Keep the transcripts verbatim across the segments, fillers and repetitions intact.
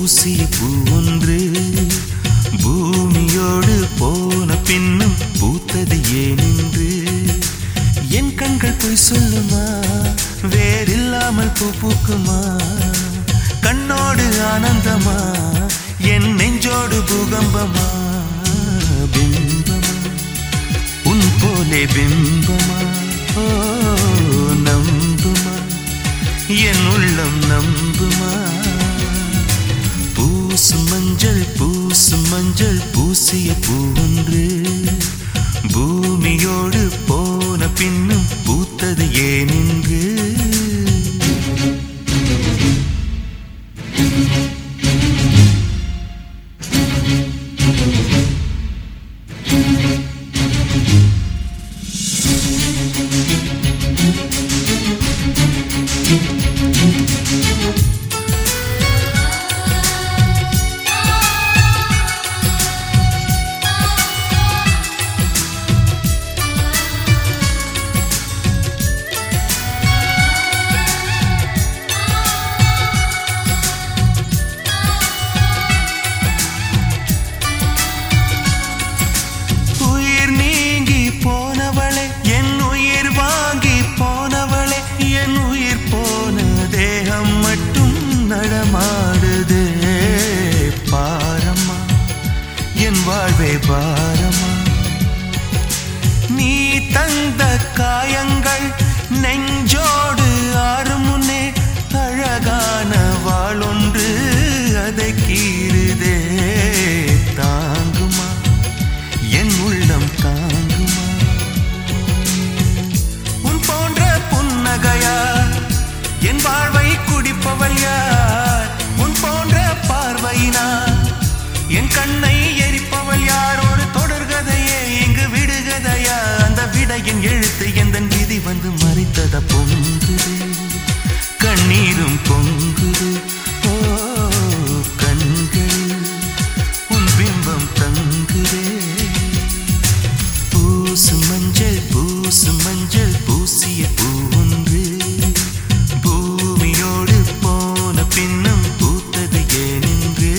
பூசிய பூ ஒன்று பூமியோடு போன பின்னும் பூத்தது ஏனென்று என் கண்கள் போய் சொல்லுமா, வேறில்லாமல் பூ பூக்குமா? கண்ணோடு ஆனந்தமா, என் நெஞ்சோடு பூகம்பமா? பிம்பமா உன் போலே பிம்பமா, ஓ நம்புமா, என் உள்ளம் நம்புமா? பூசு மஞ்சள் பூசு மஞ்சள் பூசிய பூ ஒன்று பூமியோடு போன பின்னும் பூத்தது ஏனென்று நடமாடுதே பாரம்மா, என் வாழ்வே பாரம்மா. நீ தந்த காயங்கள் நெஞ்சோடு ஆறும் முன்னே அழகான வாளொன்று அதை கீறுதே. தாங்குமா, என் உள்ளம் தாங்குமா? உன் போன்ற புன்னகையா என் வாழ்வை குடிப்பவள் யார்? உன் போன்ற பார்வையினா என் கண்ணை எரிப்பவள் யார்? ஒரு தொடர்கதையே இங்கு விடுகதையா? அந்த விடையின் எழுத்து எந்தன் விதி வந்து மறைத்தத பொங்குது, கண்ணீரும் பொங்குது. ஓ கண்களில் உன் பிம்பம் தங்குதே. பூசு மஞ்சள் பூசு மஞ்சள் பூசிய பூ ஒன்று பூமியோடு போன பின்னும் பூத்தது ஏனென்று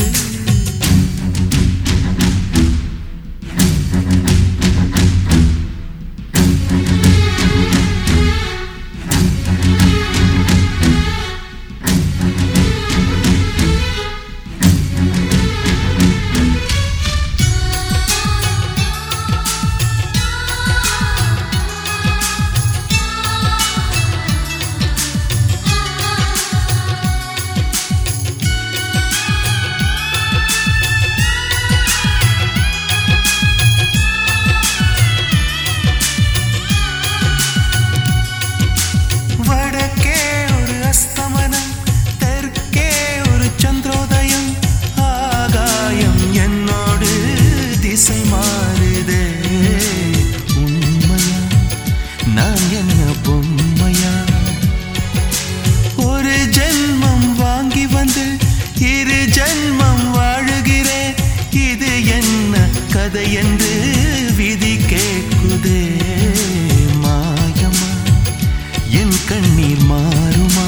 இரு ஜன்மம் வாழுகிறேன். இது என்ன கதை என்று விதி கேட்குதே. மாயமா, என் கண்ணீர் மாறுமா?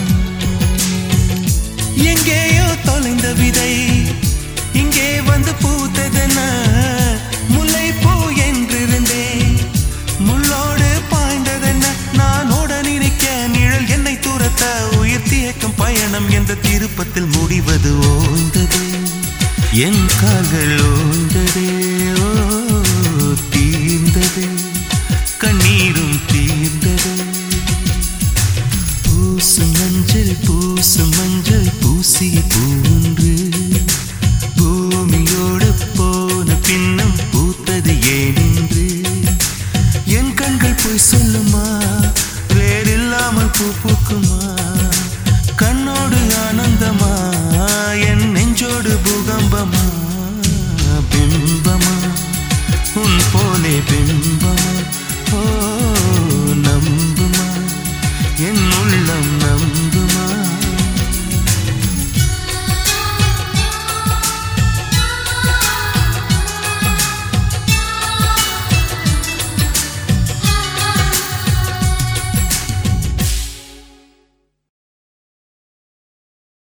எங்கேயோ தொலைந்த விதை இங்கே வந்து பூத்ததென முல்லை பூ என்றிருந்தேன், முள்ளோடு பாய்ந்ததென்ன? நான் ஓட நினைக்க நிழல் என்னை துரத்த உயிர் தியக்கும் பயணம் என்ற திருப்பத்தில் முடிவது ஓய்ந்தது, என் கால்கள் ஓய்ந்ததே. ஓ தீர்ந்தது, கண்ணீரும் தீர்ந்தது. பூசு மஞ்சள் பூசு மஞ்சள் பூசிய பூ ஒன்று பூமியோடு போன பின்னும் பூத்தது ஏனென்று என் கண்கள் போய் சொல்லுமா, வேறில்லாமல் பூ பூக்குமா? கண்ணோடு ஆனந்தமா, என் நெஞ்சோடு பூகம்பமா? பிம்பமா உன் போலே பிம்பமா?